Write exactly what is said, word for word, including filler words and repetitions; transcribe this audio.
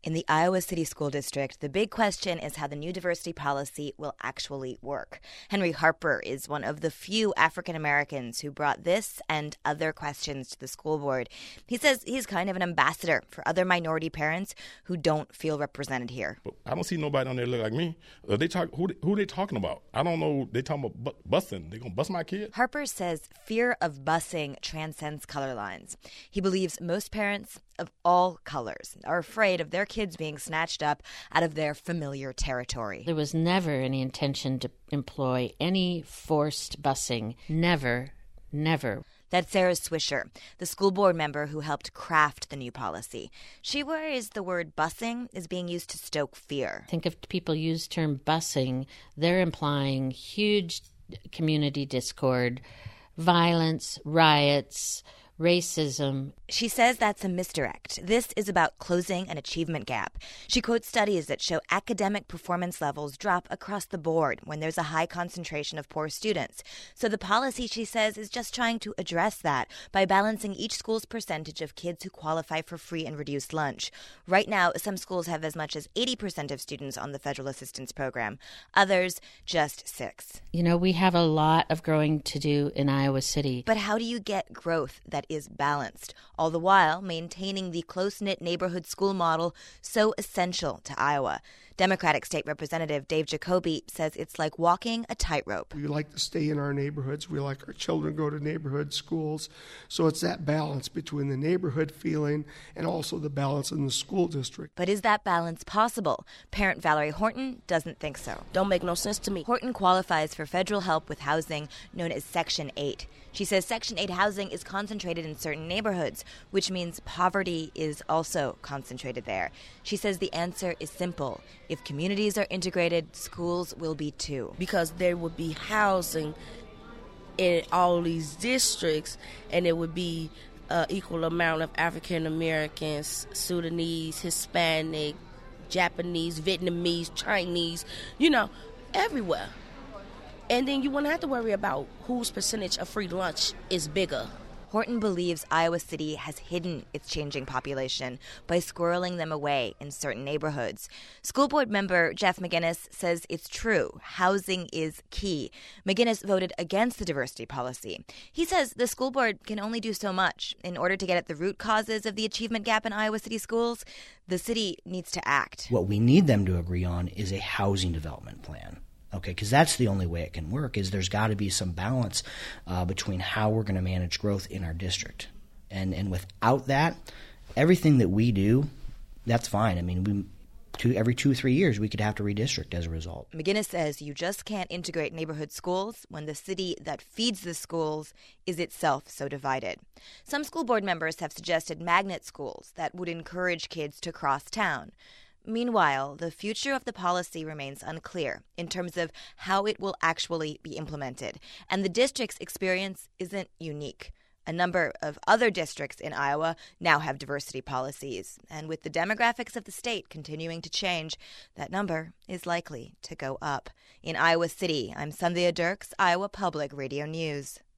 In the Iowa City School District, the big question is how the new diversity policy will actually work. Henry Harper is one of the few African Americans who brought this and other questions to the school board. He says he's kind of an ambassador for other minority parents who don't feel represented here. But I don't see nobody on there look like me. Uh, they talk who who they talking about? I don't know. They talking about bu- busing. They gonna bust my kid? Harper says fear of busing transcends color lines. He believes most parents of all colors are afraid of their kids being snatched up out of their familiar territory. There was never any intention to employ any forced busing. Never, never. That's Sarah Swisher, the school board member who helped craft the new policy. She worries the word busing is being used to stoke fear. I think if people use the term busing, they're implying huge community discord, violence, riots, racism. She says that's a misdirect. This is about closing an achievement gap. She quotes studies that show academic performance levels drop across the board when there's a high concentration of poor students. So the policy, she says, is just trying to address that by balancing each school's percentage of kids who qualify for free and reduced lunch. Right now, some schools have as much as eighty percent of students on the federal assistance program. Others, just six. You know, we have a lot of growing to do in Iowa City. But how do you get growth that is balanced, all the while maintaining the close-knit neighborhood school model so essential to Iowa? Democratic State Representative Dave Jacoby says it's like walking a tightrope. We like to stay in our neighborhoods. We like our children to go to neighborhood schools. So it's that balance between the neighborhood feeling and also the balance in the school district. But is that balance possible? Parent Valerie Horton doesn't think so. Don't make no sense to me. Horton qualifies for federal help with housing known as Section eight. She says Section eight housing is concentrated in certain neighborhoods, which means poverty is also concentrated there. She says the answer is simple. If communities are integrated, schools will be too. Because there would be housing in all these districts, and it would be an equal amount of African Americans, Sudanese, Hispanic, Japanese, Vietnamese, Chinese, you know, everywhere. And then you wouldn't have to worry about whose percentage of free lunch is bigger. Horton believes Iowa City has hidden its changing population by squirreling them away in certain neighborhoods. School board member Jeff McGinnis says it's true. Housing is key. McGinnis voted against the diversity policy. He says the school board can only do so much. In order to get at the root causes of the achievement gap in Iowa City schools, the city needs to act. What we need them to agree on is a housing development plan. Okay, because that's the only way it can work, is there's got to be some balance uh, between how we're going to manage growth in our district. And and without that, everything that we do, that's fine. I mean, we two, every two, three years, we could have to redistrict as a result. McGinnis says you just can't integrate neighborhood schools when the city that feeds the schools is itself so divided. Some school board members have suggested magnet schools that would encourage kids to cross town. Meanwhile, the future of the policy remains unclear in terms of how it will actually be implemented, and the district's experience isn't unique. A number of other districts in Iowa now have diversity policies, and with the demographics of the state continuing to change, that number is likely to go up. In Iowa City, I'm Sandhya Dirks, Iowa Public Radio News.